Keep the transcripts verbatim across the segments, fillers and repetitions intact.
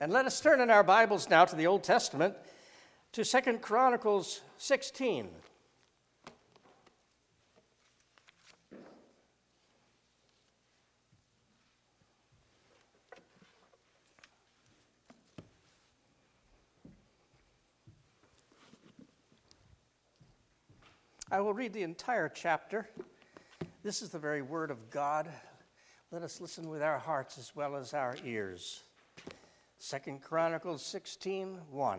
And let us turn in our Bibles now to the Old Testament, to Second Chronicles sixteen. I will read the entire chapter. This is the very word of God. Let us listen with our hearts as well as our ears. Second Chronicles sixteen, one.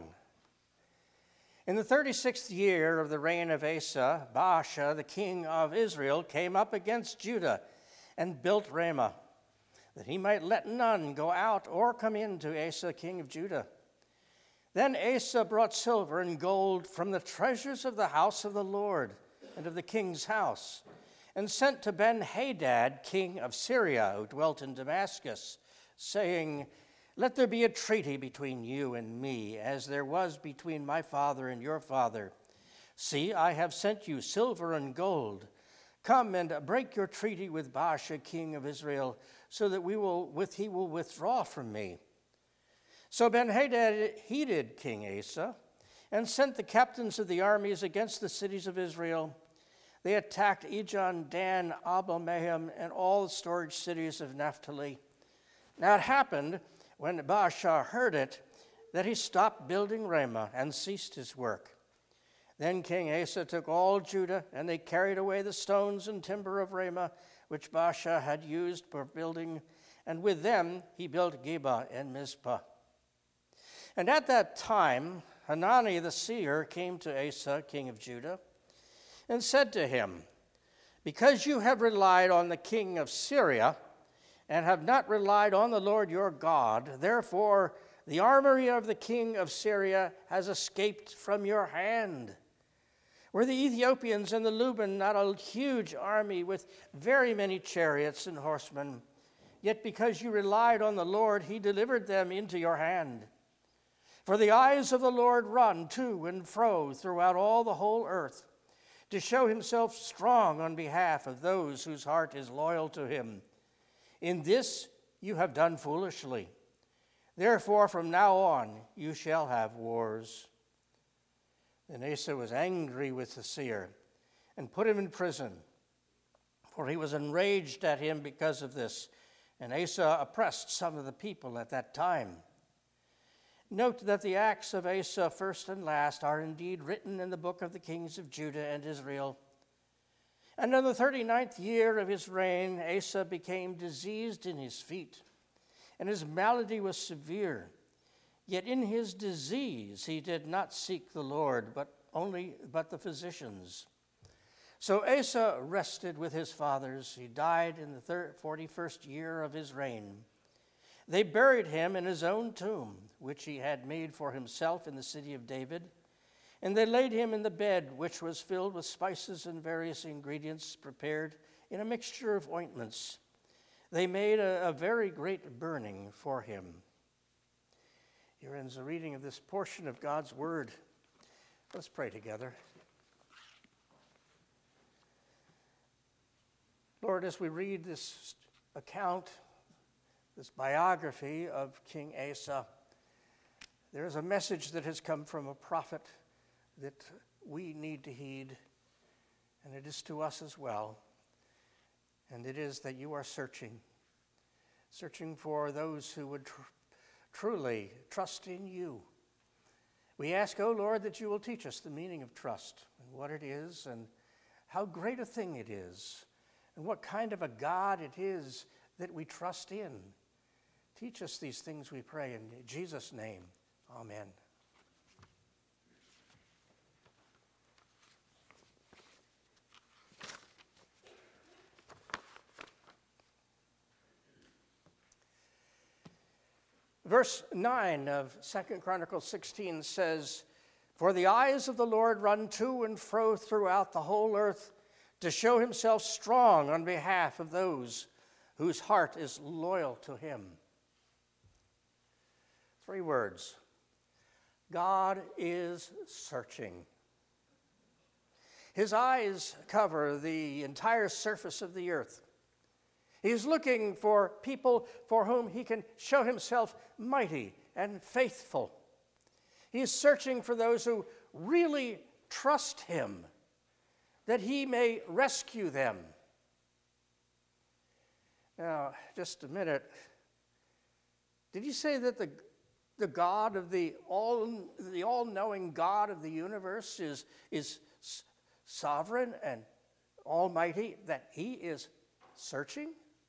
In the thirty-sixth year of the reign of Asa, Baasha, the king of Israel, came up against Judah and built Ramah, that he might let none go out or come in to Asa, king of Judah. Then Asa brought silver and gold from the treasures of the house of the Lord and of the king's house, and sent to Ben-Hadad, king of Syria, who dwelt in Damascus, saying, "Let there be a treaty between you and me, as there was between my father and your father. See, I have sent you silver and gold. Come and break your treaty with Baasha, king of Israel, so that we will, with he will withdraw from me." So Ben-Hadad heeded King Asa, and sent the captains of the armies against the cities of Israel. They attacked Ijon, Dan, Abel-Maim, and all the storage cities of Naphtali. Now it happened, when Baasha heard it, that he stopped building Ramah and ceased his work. Then King Asa took all Judah, and they carried away the stones and timber of Ramah, which Baasha had used for building, and with them he built Geba and Mizpah. And at that time Hanani the seer came to Asa, king of Judah, and said to him, "Because you have relied on the king of Syria, and have not relied on the Lord your God, therefore the armory of the king of Syria has escaped from your hand. Were the Ethiopians and the Luban not a huge army with very many chariots and horsemen? Yet because you relied on the Lord, he delivered them into your hand. For the eyes of the Lord run to and fro throughout all the whole earth, to show himself strong on behalf of those whose heart is loyal to him. In this you have done foolishly. Therefore from now on you shall have wars." Then Asa was angry with the seer and put him in prison, for he was enraged at him because of this, and Asa oppressed some of the people at that time. Note that the acts of Asa, first and last, are indeed written in the book of the kings of Judah and Israel. And in the thirty-ninth year of his reign, Asa became diseased in his feet, and his malady was severe. Yet in his disease he did not seek the Lord, but only but the physicians. So Asa rested with his fathers. He died in the forty-first year of his reign. They buried him in his own tomb, which he had made for himself in the city of David. And they laid him in the bed, which was filled with spices and various ingredients prepared in a mixture of ointments. They made a, a very great burning for him. Here ends the reading of this portion of God's word. Let's pray together. Lord, as we read this account, this biography of King Asa, there is a message that has come from a prophet that we need to heed, and it is to us as well. And it is that you are searching, searching for those who would tr- truly trust in you. We ask, O Lord, that you will teach us the meaning of trust and what it is and how great a thing it is and what kind of a God it is that we trust in. Teach us these things, we pray, in Jesus' name. Amen. Verse nine of Second Chronicles sixteen says, "For the eyes of the Lord run to and fro throughout the whole earth, to show himself strong on behalf of those whose heart is loyal to him." Three words. God is searching. His eyes cover the entire surface of the earth. He's looking for people for whom he can show himself mighty and faithful. He is searching for those who really trust him, that he may rescue them. Now, just a minute. Did you say that the, the God of the all, the all-knowing God of the universe is, is sovereign and almighty, that he is searching?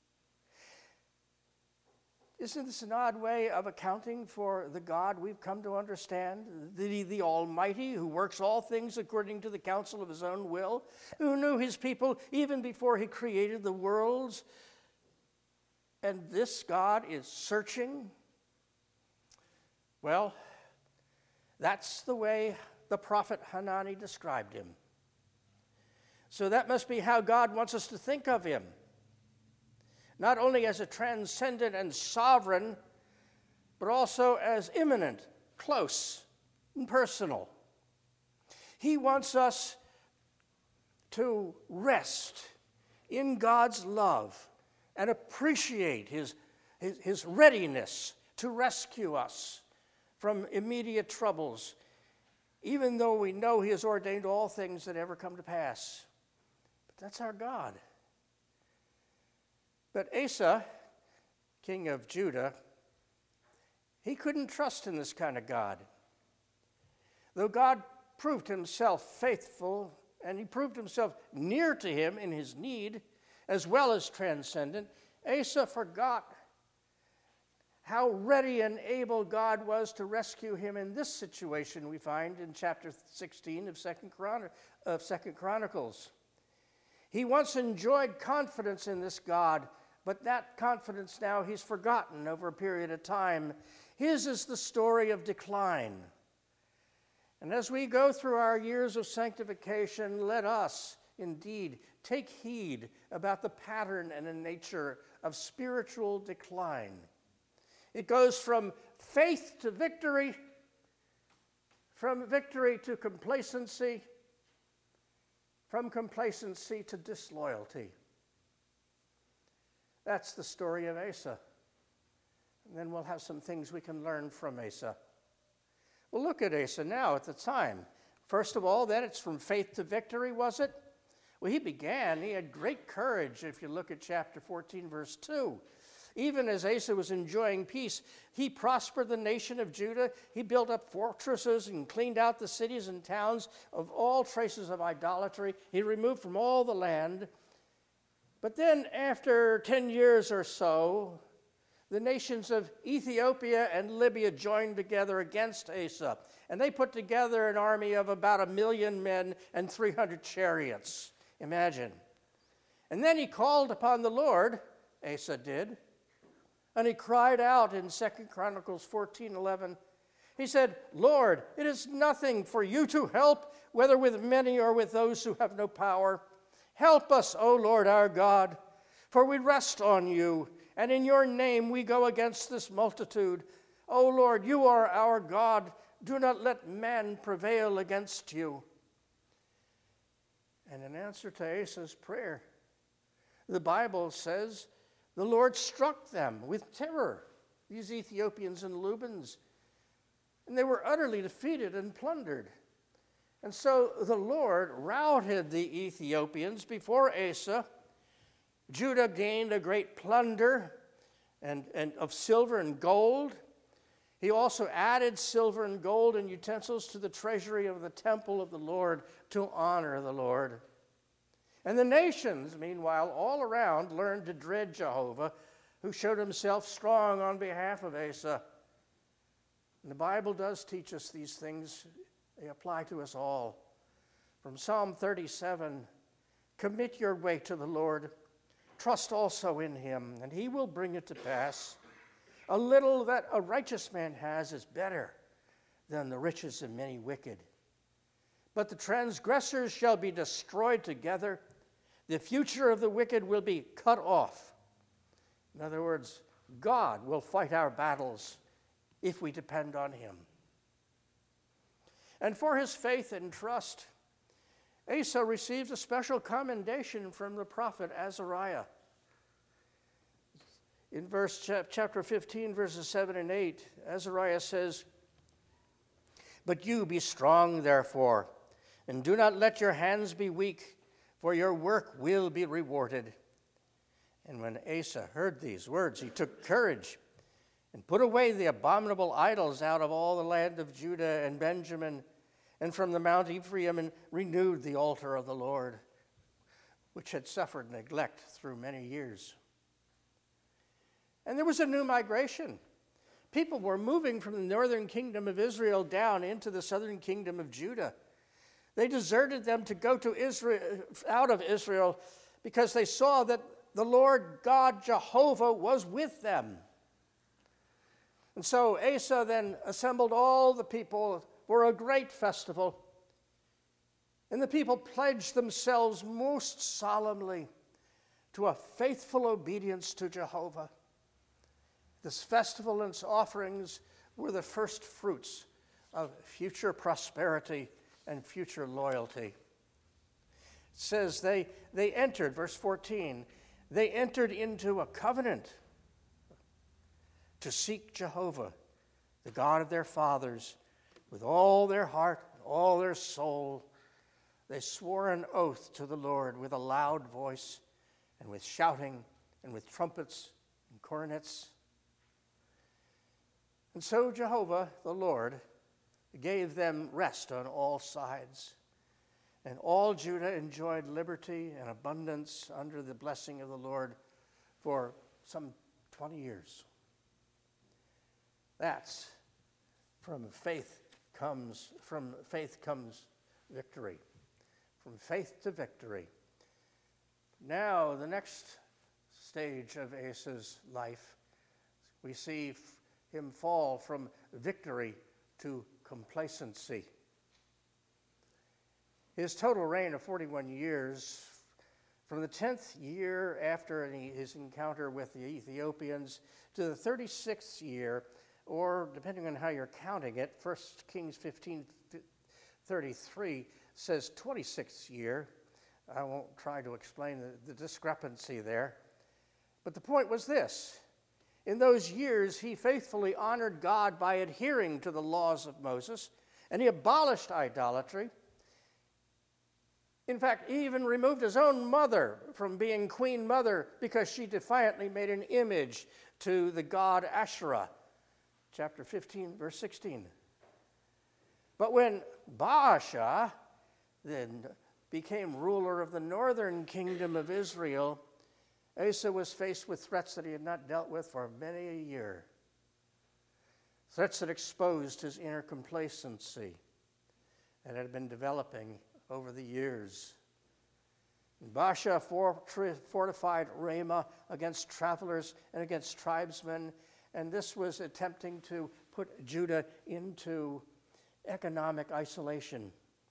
Isn't this an odd way of accounting for the God we've come to understand? The, the Almighty, who works all things according to the counsel of his own will, who knew his people even before he created the worlds. And this God is searching? Well, that's the way the prophet Hanani described him. So that must be how God wants us to think of him. Not only as a transcendent and sovereign, but also as immanent, close, and personal. He wants us to rest in God's love and appreciate his, his, his readiness to rescue us from immediate troubles, even though we know he has ordained all things that ever come to pass. But that's our God. But Asa, king of Judah, he couldn't trust in this kind of God. Though God proved himself faithful, and he proved himself near to him in his need, as well as transcendent, Asa forgot how ready and able God was to rescue him in this situation we find in chapter sixteen of Second Chron- of Second Chronicles. He once enjoyed confidence in this God, but that confidence now he's forgotten over a period of time. His is the story of decline. And as we go through our years of sanctification, let us indeed take heed about the pattern and the nature of spiritual decline. It goes from faith to victory, from victory to complacency, from complacency to disloyalty. That's the story of Asa. And then we'll have some things we can learn from Asa. Well, look at Asa now at the time. First of all, then it's from faith to victory, was it? Well, he began, he had great courage, if you look at chapter fourteen, verse two. Even as Asa was enjoying peace, he prospered the nation of Judah. He built up fortresses and cleaned out the cities and towns of all traces of idolatry. He removed from all the land. But then after ten years or so, the nations of Ethiopia and Libya joined together against Asa. And they put together an army of about a million men and three hundred chariots. Imagine. And then he called upon the Lord, Asa did, and he cried out in Second Chronicles fourteen eleven. He said, Lord, it is nothing for you to help, whether with many or with those who have no power. Help us, O Lord our God, for we rest on you, and in your name we go against this multitude. O Lord, you are our God. Do not let man prevail against you. And in answer to Asa's prayer, the Bible says, the Lord struck them with terror, these Ethiopians and Lubans, and they were utterly defeated and plundered. And so the Lord routed the Ethiopians before Asa. Judah gained a great plunder and, and of silver and gold. He also added silver and gold and utensils to the treasury of the temple of the Lord to honor the Lord. And the nations, meanwhile, all around learned to dread Jehovah, who showed himself strong on behalf of Asa. And the Bible does teach us these things. They apply to us all. From Psalm thirty-seven, commit your way to the Lord. Trust also in him, and he will bring it to pass. A little that a righteous man has is better than the riches of many wicked. But the transgressors shall be destroyed together. The future of the wicked will be cut off. In other words, God will fight our battles if we depend on him. And for his faith and trust, Asa receives a special commendation from the prophet Azariah. In verse chapter fifteen, verses seven and eight, Azariah says, "But you be strong, therefore, and do not let your hands be weak, for your work will be rewarded." And when Asa heard these words, he took courage and put away the abominable idols out of all the land of Judah and Benjamin and from the Mount Ephraim, and renewed the altar of the Lord, which had suffered neglect through many years. And there was a new migration. People were moving from the northern kingdom of Israel down into the southern kingdom of Judah. They deserted them to go to Israel, out of Israel, because they saw that the Lord God Jehovah was with them. And so Asa then assembled all the people for a great festival. And the people pledged themselves most solemnly to a faithful obedience to Jehovah. This festival and its offerings were the first fruits of future prosperity and future loyalty. It says they, they entered, verse fourteen, they entered into a covenant to seek Jehovah, the God of their fathers, with all their heart, all their soul. They swore an oath to the Lord with a loud voice and with shouting and with trumpets and cornets. And so Jehovah, the Lord, gave them rest on all sides. And all Judah enjoyed liberty and abundance under the blessing of the Lord for some twenty years. That's from faith comes, from faith comes victory. From faith to victory. Now, the next stage of Asa's life, we see him fall from victory to complacency. His total reign of forty-one years, from the tenth year after his encounter with the Ethiopians to the thirty-sixth year, or depending on how you're counting it, First Kings fifteen thirty-three says twenty-sixth year. I won't try to explain the, the discrepancy there. But the point was this. In those years, he faithfully honored God by adhering to the laws of Moses, and he abolished idolatry. In fact, he even removed his own mother from being queen mother because she defiantly made an image to the god Asherah. Chapter fifteen, verse sixteen. But when Baasha then became ruler of the northern kingdom of Israel, Asa was faced with threats that he had not dealt with for many a year. Threats that exposed his inner complacency that had been developing over the years. Baasha fortified Ramah against travelers and against tribesmen, and this was attempting to put Judah into economic isolation.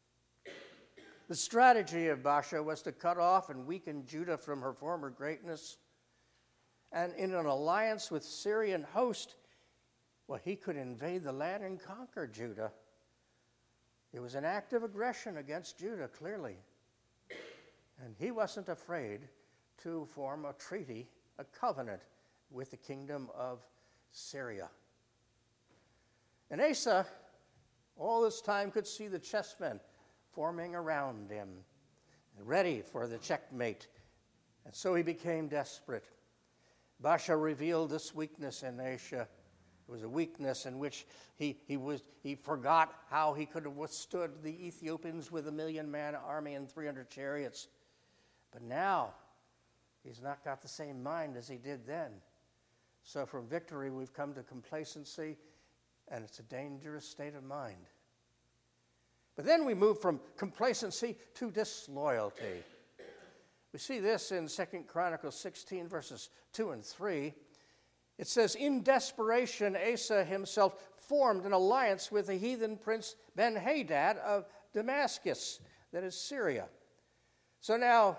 The strategy of Baasha was to cut off and weaken Judah from her former greatness, and in an alliance with Syrian host, well, he could invade the land and conquer Judah. It was an act of aggression against Judah, clearly. And he wasn't afraid to form a treaty, a covenant with the kingdom of Syria. And Asa, all this time, could see the chessmen forming around him, ready for the checkmate. And so he became desperate. Baasha revealed this weakness in Asa. It was a weakness in which he, he, was, he forgot how he could have withstood the Ethiopians with a million-man army and three hundred chariots. But now, he's not got the same mind as he did then. So from victory, we've come to complacency, and it's a dangerous state of mind. But then we move from complacency to disloyalty. We see this in Second Chronicles sixteen, verses two and three. It says, in desperation, Asa himself formed an alliance with the heathen prince Ben-Hadad of Damascus, that is Syria. So now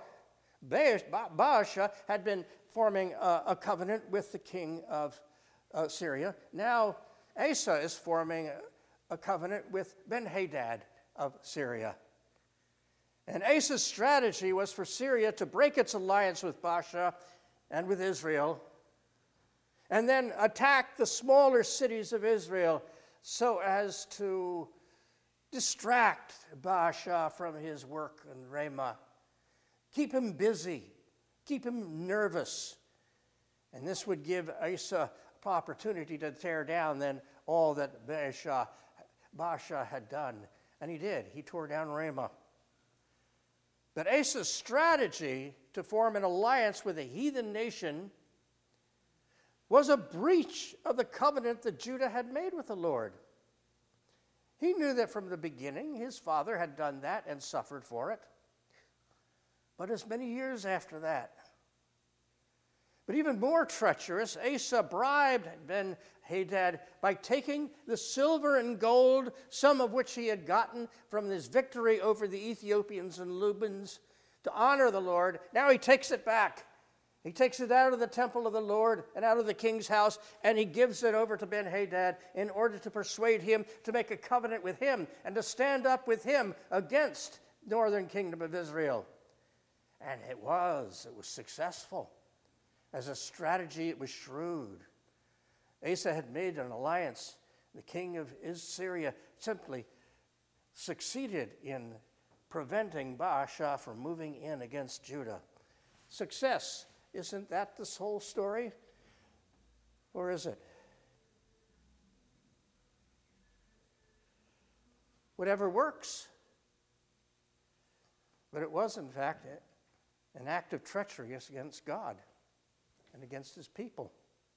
Baasha had been forming a, a covenant with the king of uh, Syria. Now Asa is forming a, a covenant with Ben-Hadad of Syria. And Asa's strategy was for Syria to break its alliance with Baasha and with Israel and then attack the smaller cities of Israel so as to distract Baasha from his work in Ramah. Keep him busy, keep him nervous. And this would give Asa opportunity to tear down then all that Baasha, Baasha had done. And he did. He tore down Ramah. But Asa's strategy to form an alliance with a heathen nation was a breach of the covenant that Judah had made with the Lord. He knew that from the beginning his father had done that and suffered for it. But as many years after that. But even more treacherous, Asa bribed Ben-Hadad by taking the silver and gold, some of which he had gotten from his victory over the Ethiopians and Lubans, to honor the Lord. Now he takes it back. He takes it out of the temple of the Lord and out of the king's house, and he gives it over to Ben-Hadad in order to persuade him to make a covenant with him and to stand up with him against the northern kingdom of Israel. And it was. It was successful. As a strategy, it was shrewd. Asa had made an alliance. The king of Syria simply succeeded in preventing Baasha from moving in against Judah. Success. Isn't that the whole story? Or is it? Whatever works. But it was, in fact, an act of treachery against God and against his people.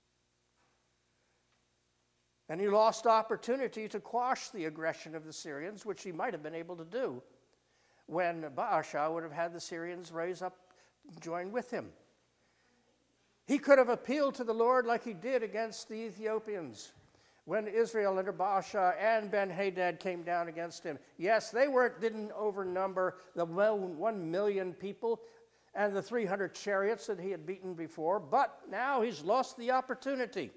And he lost opportunity to quash the aggression of the Syrians, which he might have been able to do when Baasha would have had the Syrians raise up and join with him. He could have appealed to the Lord like he did against the Ethiopians when Israel under Baasha and Ben-Hadad came down against him. Yes, they weren't didn't overnumber the one million people and the three hundred chariots that he had beaten before, but now he's lost the opportunity.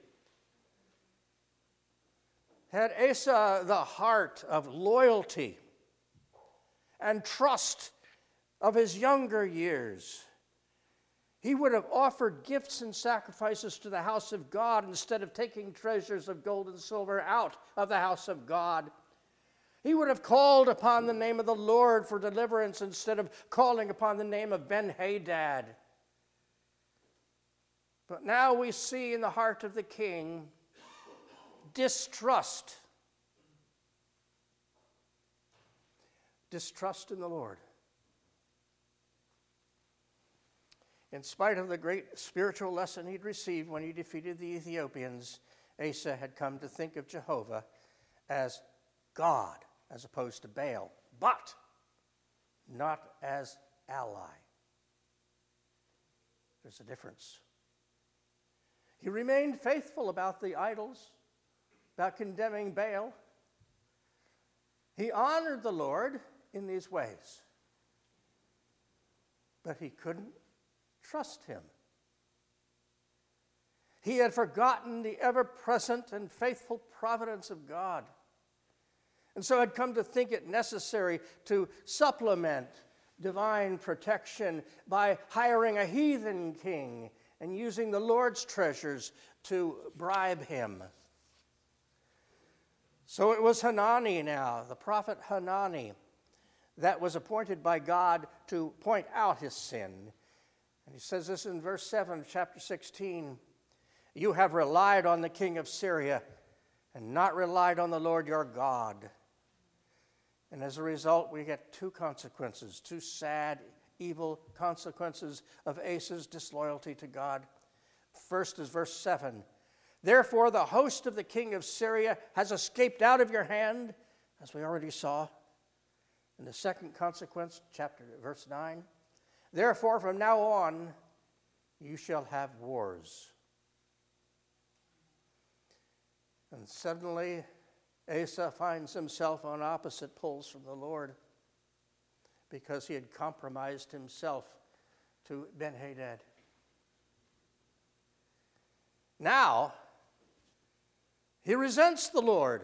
Had Asa the heart of loyalty and trust of his younger years, he would have offered gifts and sacrifices to the house of God instead of taking treasures of gold and silver out of the house of God. He would have called upon the name of the Lord for deliverance instead of calling upon the name of Ben-Hadad. But now we see in the heart of the king distrust. Distrust in the Lord. In spite of the great spiritual lesson he'd received when he defeated the Ethiopians, Asa had come to think of Jehovah as God as opposed to Baal, but not as ally. There's a difference. He remained faithful about the idols, about condemning Baal. He honored the Lord in these ways, but he couldn't trust him. He had forgotten the ever-present and faithful providence of God, and so had come to think it necessary to supplement divine protection by hiring a heathen king and using the Lord's treasures to bribe him. So it was Hanani now, the prophet Hanani, that was appointed by God to point out his sin. And he says this in verse seven of chapter sixteen, "You have relied on the king of Syria and not relied on the Lord your God." And as a result, we get two consequences, two sad, evil consequences of Asa's disloyalty to God. First is verse seven. "Therefore the host of the king of Syria has escaped out of your hand," as we already saw. And the second consequence, chapter verse nine, "Therefore from now on you shall have wars." And suddenly Asa finds himself on opposite poles from the Lord because he had compromised himself to Ben-Hadad. Now, he resents the Lord.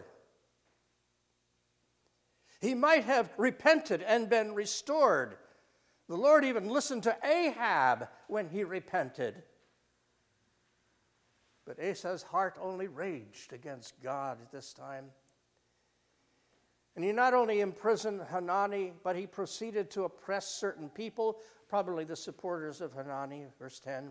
He might have repented and been restored. The Lord even listened to Ahab when he repented. But Asa's heart only raged against God at this time. And he not only imprisoned Hanani, but he proceeded to oppress certain people, probably the supporters of Hanani, verse ten.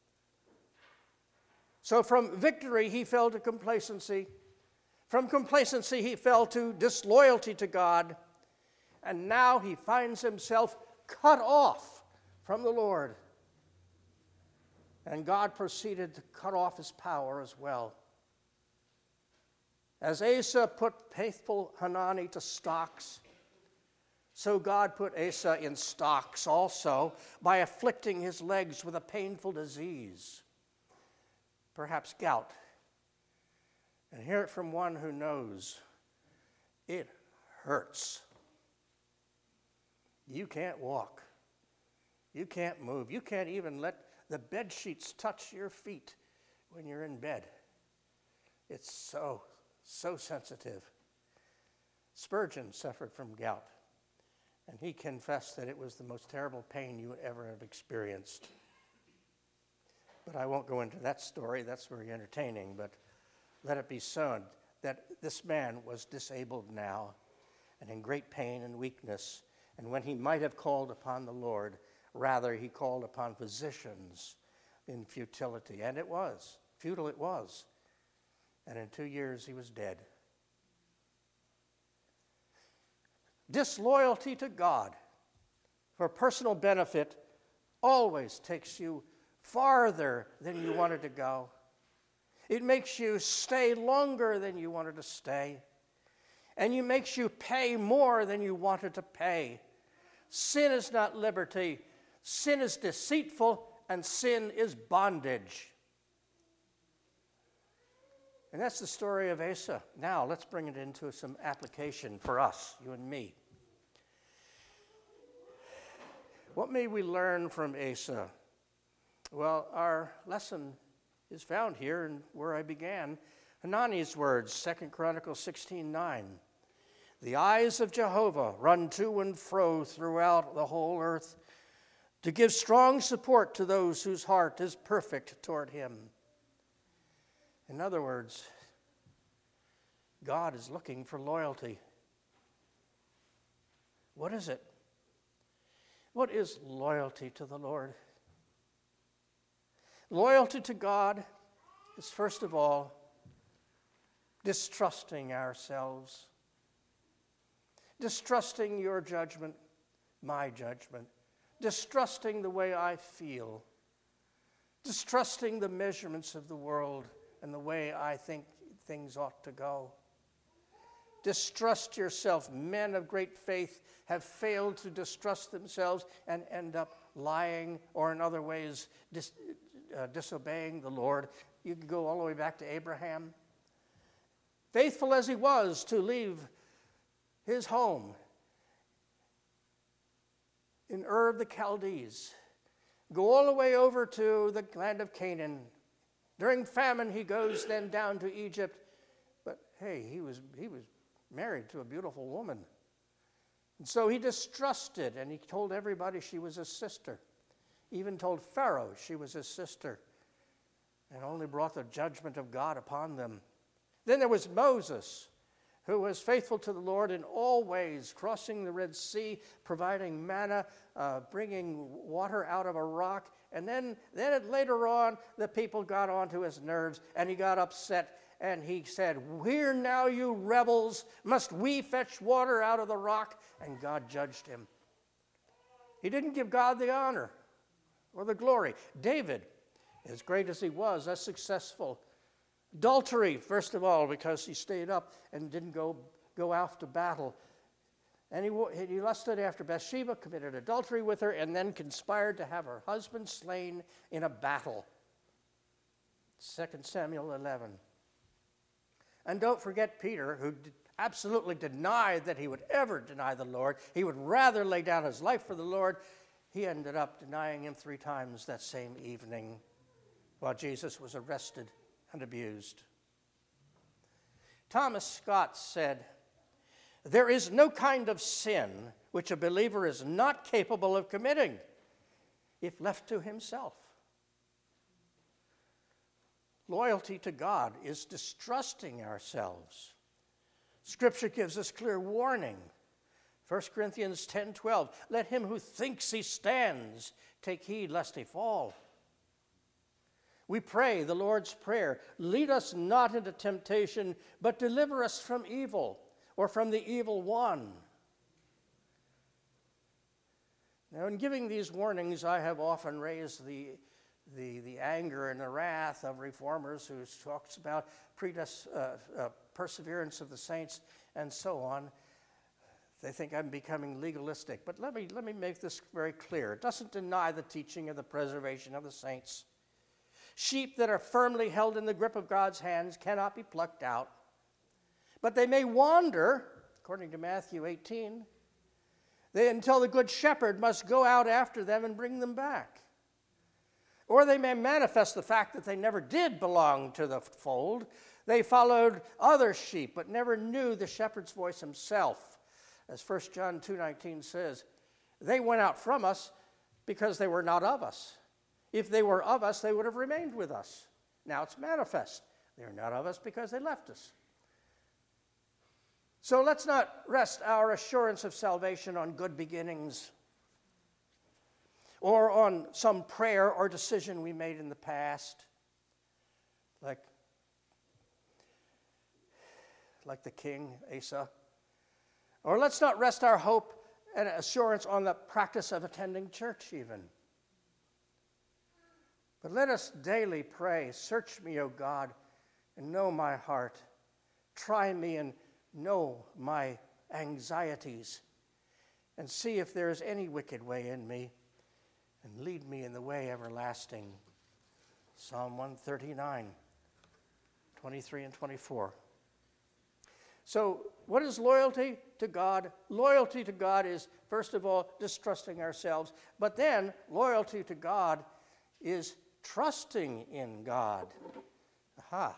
So from victory, he fell to complacency. From complacency, he fell to disloyalty to God. And now he finds himself cut off from the Lord. And God proceeded to cut off his power as well. As Asa put faithful Hanani to stocks, so God put Asa in stocks also by afflicting his legs with a painful disease, perhaps gout. And hear it from one who knows it hurts. You can't walk. You can't move. You can't even let the bed sheets touch your feet when you're in bed. It's so, so sensitive. Spurgeon suffered from gout, and he confessed that it was the most terrible pain you would ever have experienced. But I won't go into that story. That's very entertaining, but let it be shown that this man was disabled now and in great pain and weakness. And when he might have called upon the Lord, rather he called upon physicians in futility. And it was. Futile it was. And in two years he was dead. Disloyalty to God for personal benefit always takes you farther than you wanted to go. It makes you stay longer than you wanted to stay. And it makes you pay more than you wanted to pay. Sin is not liberty. Sin is deceitful, and sin is bondage. And that's the story of Asa. Now, let's bring it into some application for us, you and me. What may we learn from Asa? Well, our lesson is found here and where I began. Hanani's words, Second Chronicles sixteen nine. The eyes of Jehovah run to and fro throughout the whole earth to give strong support to those whose heart is perfect toward him. In other words, God is looking for loyalty. What is it? What is loyalty to the Lord? Loyalty to God is, first of all, distrusting ourselves, distrusting your judgment, my judgment, distrusting the way I feel, distrusting the measurements of the world and the way I think things ought to go. Distrust yourself. Men of great faith have failed to distrust themselves and end up lying or in other ways dis, uh, disobeying the Lord. You can go all the way back to Abraham. Faithful as he was to leave his home in Ur of the Chaldees, go all the way over to the land of Canaan. During famine, he goes then down to Egypt. But hey, he was he was married to a beautiful woman. And so he distrusted, and he told everybody she was his sister. He even told Pharaoh she was his sister, and only brought the judgment of God upon them. Then there was Moses, who was faithful to the Lord in all ways, crossing the Red Sea, providing manna, uh, bringing water out of a rock. And then, then later on, the people got onto his nerves, and he got upset, and he said, "Where now, you rebels? Must we fetch water out of the rock?" And God judged him. He didn't give God the honor or the glory. David, as great as he was, as successful, adultery, first of all, because he stayed up and didn't go, go out to battle. And he, he lusted after Bathsheba, committed adultery with her, and then conspired to have her husband slain in a battle. Second Samuel eleven. And don't forget Peter, who absolutely denied that he would ever deny the Lord. He would rather lay down his life for the Lord. He ended up denying him three times that same evening while Jesus was arrested and abused. Thomas Scott said, "There is no kind of sin which a believer is not capable of committing if left to himself." Loyalty to God is distrusting ourselves. Scripture gives us clear warning. First Corinthians ten twelve, let him who thinks he stands take heed lest he fall. We pray the Lord's Prayer, lead us not into temptation, but deliver us from evil, or from the evil one. Now, in giving these warnings, I have often raised the, the, the anger and the wrath of reformers who talks about predes, uh, uh, perseverance of the saints and so on. They think I'm becoming legalistic. But let me, let me make this very clear. It doesn't deny the teaching of the preservation of the saints. Sheep that are firmly held in the grip of God's hands cannot be plucked out. But they may wander, according to Matthew eighteen, they, until the good shepherd must go out after them and bring them back. Or they may manifest the fact that they never did belong to the fold. They followed other sheep, but never knew the shepherd's voice himself. As First John two nineteen says, they went out from us because they were not of us. If they were of us, they would have remained with us. Now it's manifest. They're not of us because they left us. So let's not rest our assurance of salvation on good beginnings or on some prayer or decision we made in the past, like, like the king Asa. Or let's not rest our hope and assurance on the practice of attending church even. But let us daily pray, search me, O God, and know my heart. Try me and know my anxieties, and see if there is any wicked way in me, and lead me in the way everlasting. Psalm one thirty-nine, twenty-three and twenty-four. So what is loyalty to God? Loyalty to God is, first of all, distrusting ourselves. But then loyalty to God is trusting in God. Aha.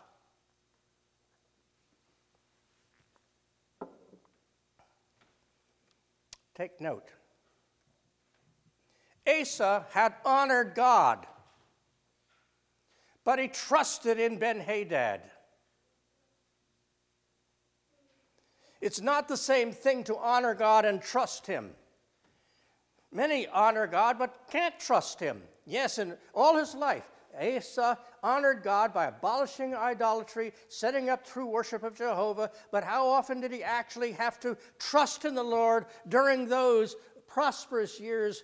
Take note. Asa had honored God, but he trusted in Ben-Hadad. It's not the same thing to honor God and trust him. Many honor God but can't trust him. Yes, in all his life, Asa honored God by abolishing idolatry, setting up true worship of Jehovah, but how often did he actually have to trust in the Lord during those prosperous years?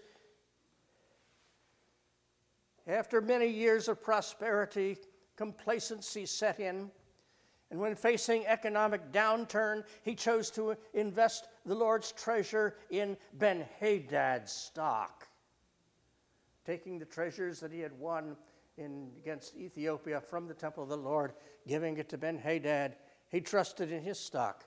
After many years of prosperity, complacency set in, and when facing economic downturn, he chose to invest the Lord's treasure in Ben-Hadad's stock, taking the treasures that he had won in against Ethiopia from the temple of the Lord, giving it to Ben-Hadad. He trusted in his stock.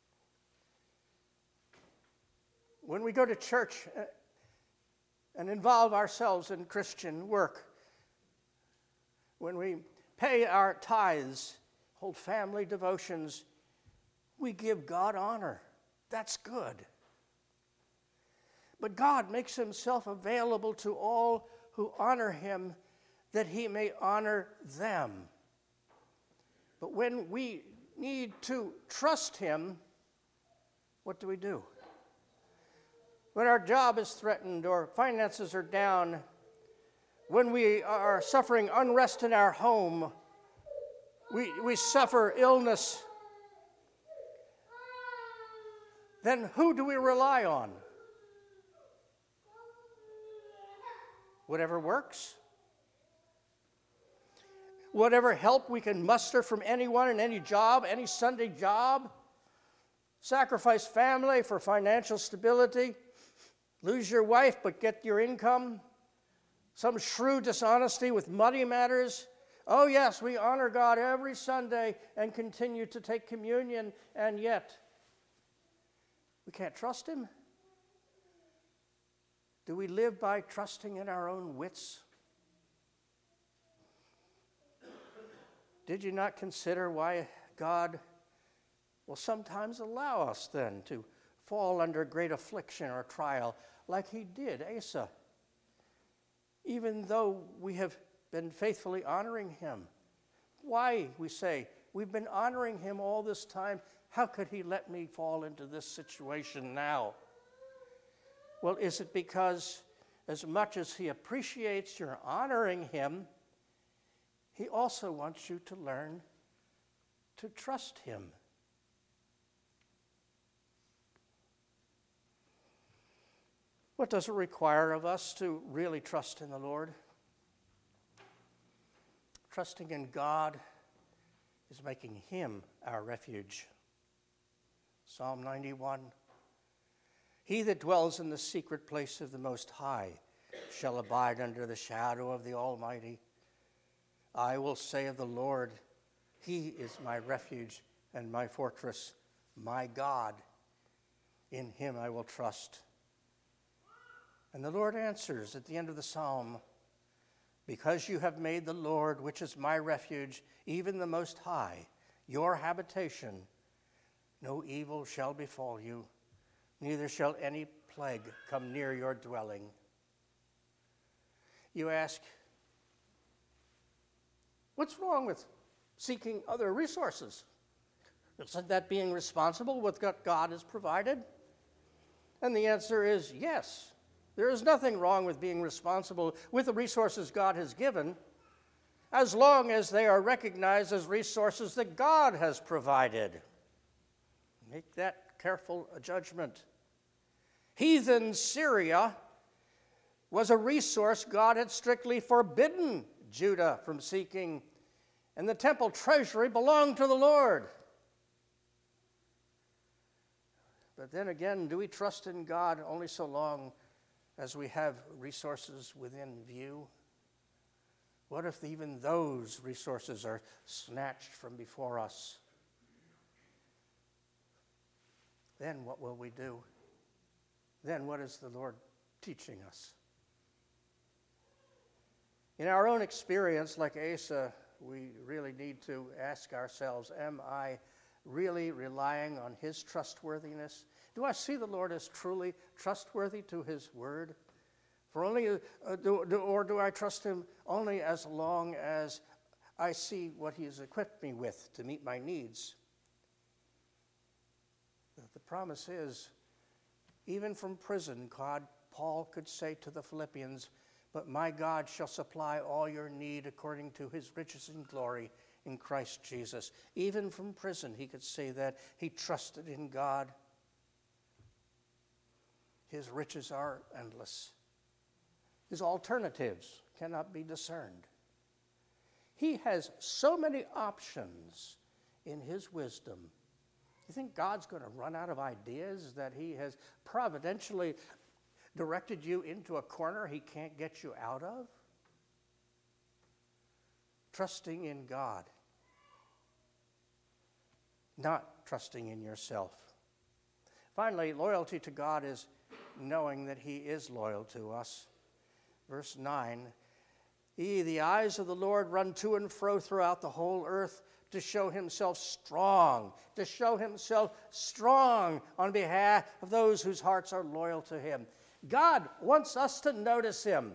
When we go to church and involve ourselves in Christian work, when we pay our tithes, hold family devotions, we give God honor. That's good. But God makes himself available to all who honor him, that he may honor them. But when we need to trust him, what do we do? When our job is threatened or finances are down, when we are suffering unrest in our home, we, we suffer illness, then who do we rely on? Whatever works? Whatever help we can muster from anyone in any job, any Sunday job? Sacrifice family for financial stability? Lose your wife but get your income? Some shrewd dishonesty with money matters? Oh yes, we honor God every Sunday and continue to take communion, and yet we can't trust him? Do we live by trusting in our own wits? Did you not consider why God will sometimes allow us then to fall under great affliction or trial like he did Asa, even though we have been faithfully honoring him? Why, we say, we've been honoring him all this time. How could he let me fall into this situation now? Well, is it because as much as he appreciates your honoring him, he also wants you to learn to trust him? What does it require of us to really trust in the Lord? Trusting in God is making him our refuge. Psalm ninety-one, he that dwells in the secret place of the Most High shall abide under the shadow of the Almighty. I will say of the Lord, he is my refuge and my fortress, my God. In him I will trust. And the Lord answers at the end of the psalm, because you have made the Lord, which is my refuge, even the Most High, your habitation, no evil shall befall you, neither shall any plague come near your dwelling. You ask, what's wrong with seeking other resources? Isn't that being responsible with what God has provided? And the answer is yes. There is nothing wrong with being responsible with the resources God has given, as long as they are recognized as resources that God has provided. Make that careful judgment. Heathen Syria was a resource God had strictly forbidden Judah from seeking, and the temple treasury belonged to the Lord. But then again, do we trust in God only so long as we have resources within view? What if even those resources are snatched from before us? Then what will we do? Then what is the Lord teaching us? In our own experience, like Asa, we really need to ask ourselves, am I really relying on his trustworthiness? Do I see the Lord as truly trustworthy to his word? For only, uh, do, do, or do I trust him only as long as I see what he has equipped me with to meet my needs? The promise is, even from prison, God, Paul could say to the Philippians, but my God shall supply all your need according to his riches and glory in Christ Jesus. Even from prison, he could say that he trusted in God. His riches are endless. His alternatives cannot be discerned. He has so many options in his wisdom. You think God's going to run out of ideas that he has providentially directed you into a corner he can't get you out of? Trusting in God, not trusting in yourself. Finally, loyalty to God is knowing that he is loyal to us. Verse nine, he, the eyes of the Lord run to and fro throughout the whole earth to show himself strong, to show himself strong on behalf of those whose hearts are loyal to him. God wants us to notice him.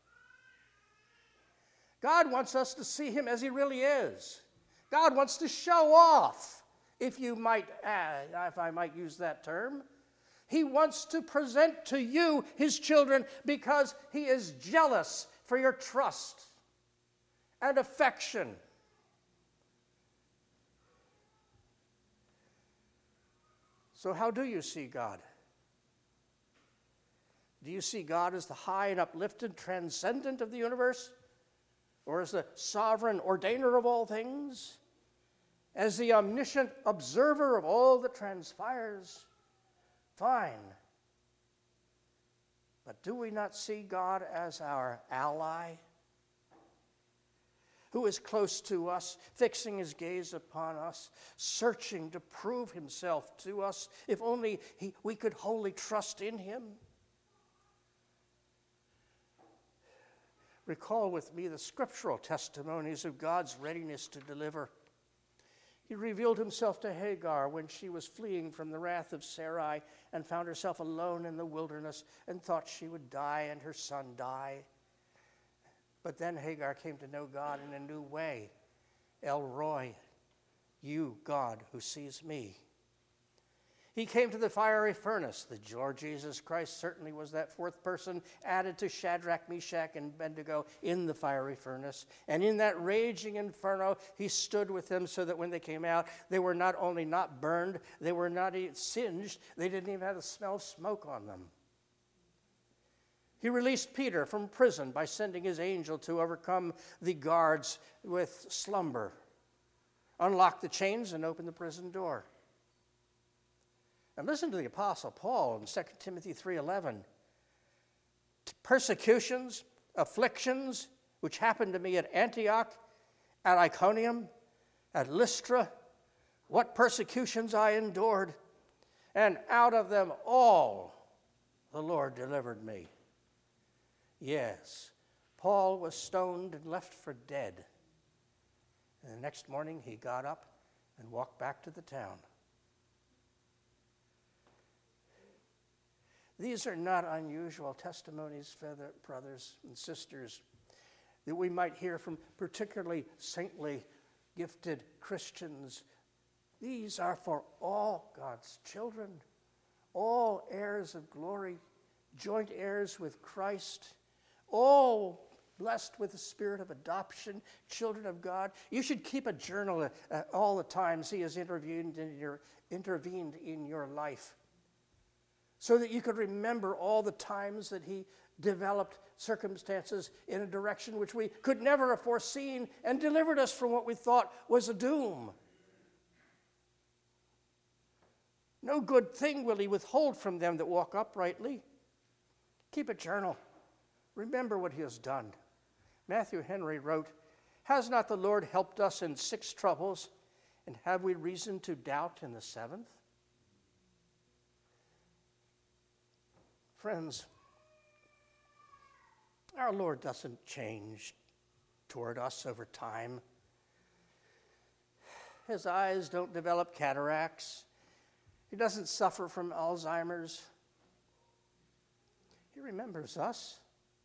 God wants us to see him as he really is. God wants to show off, if you might, uh, if I might use that term. He wants to present to you, his children, because he is jealous for your trust and affection. So how do you see God? Do you see God as the high and uplifted transcendent of the universe? Or as the sovereign ordainer of all things? As the omniscient observer of all that transpires? Fine. But do we not see God as our ally, who is close to us, fixing his gaze upon us, searching to prove himself to us, if only he, we could wholly trust in him? Recall with me the scriptural testimonies of God's readiness to deliver. He revealed himself to Hagar when she was fleeing from the wrath of Sarai and found herself alone in the wilderness and thought she would die and her son die. But then Hagar came to know God in a new way, El Roi, you, God, who sees me. He came to the fiery furnace. The Lord Jesus Christ certainly was that fourth person added to Shadrach, Meshach, and Abednego in the fiery furnace. And in that raging inferno, he stood with them so that when they came out, they were not only not burned, they were not even singed, they didn't even have the smell of smoke on them. He released Peter from prison by sending his angel to overcome the guards with slumber, unlock the chains, and open the prison door. And listen to the Apostle Paul in Second Timothy three eleven. Persecutions, afflictions, which happened to me at Antioch, at Iconium, at Lystra, what persecutions I endured, and out of them all the Lord delivered me. Yes, Paul was stoned and left for dead. And the next morning he got up and walked back to the town. These are not unusual testimonies, brothers and sisters, that we might hear from particularly saintly, gifted Christians. These are for all God's children, all heirs of glory, joint heirs with Christ, all blessed with the spirit of adoption, children of God. You should keep a journal uh, all the times he has intervened in your, intervened in your life, so that you could remember all the times that he developed circumstances in a direction which we could never have foreseen and delivered us from what we thought was a doom. No good thing will he withhold from them that walk uprightly. Keep a journal. Remember what he has done. Matthew Henry wrote, "Has not the Lord helped us in six troubles, and have we reason to doubt in the seventh?" Friends, our Lord doesn't change toward us over time. His eyes don't develop cataracts. He doesn't suffer from Alzheimer's. He remembers us.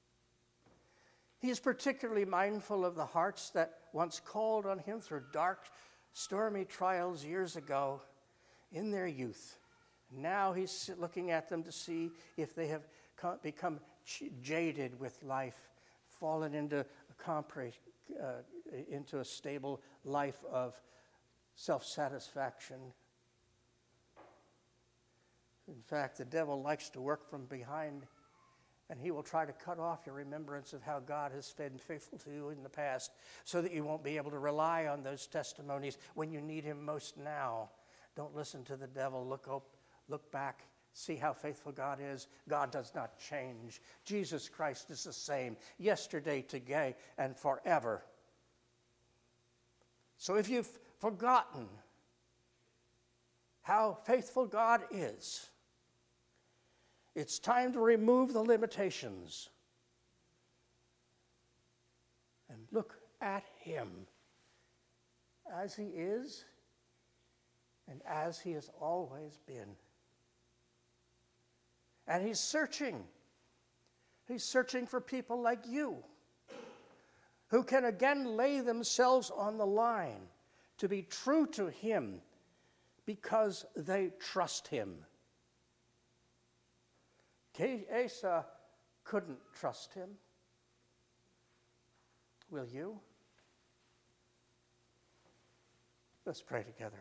He is particularly mindful of the hearts that once called on him through dark, stormy trials years ago in their youth. Now he's looking at them to see if they have become jaded with life, fallen into a, compre- uh, into a stable life of self-satisfaction. In fact, the devil likes to work from behind, and he will try to cut off your remembrance of how God has been faithful to you in the past, so that you won't be able to rely on those testimonies when you need him most now. Don't listen to the devil. Look up. Look back, see how faithful God is. God does not change. Jesus Christ is the same, yesterday, today, and forever. So if you've forgotten how faithful God is, it's time to remove the limitations and look at him as he is and as he has always been. And he's searching. He's searching for people like you who can again lay themselves on the line to be true to him because they trust him. Asa couldn't trust him. Will you? Let's pray together.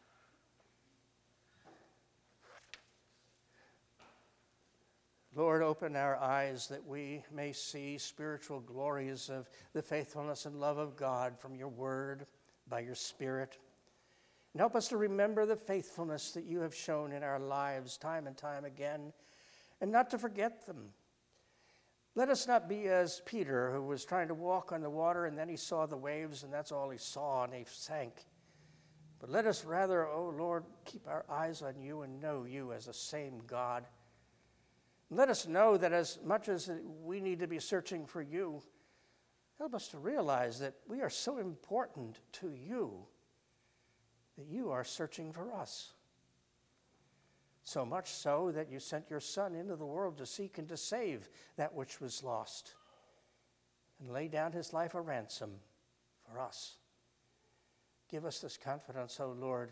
Lord, open our eyes that we may see spiritual glories of the faithfulness and love of God from your word, by your Spirit. And help us to remember the faithfulness that you have shown in our lives time and time again, and not to forget them. Let us not be as Peter, who was trying to walk on the water, and then he saw the waves, and that's all he saw, and he sank. But let us rather, oh Lord, keep our eyes on you and know you as the same God. Let us know that as much as we need to be searching for you, help us to realize that we are so important to you that you are searching for us. So much so that you sent your Son into the world to seek and to save that which was lost, and lay down his life a ransom for us. Give us this confidence, O Lord.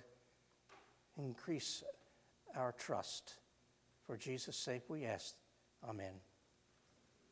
Increase our trust. For Jesus' sake we ask. Amen.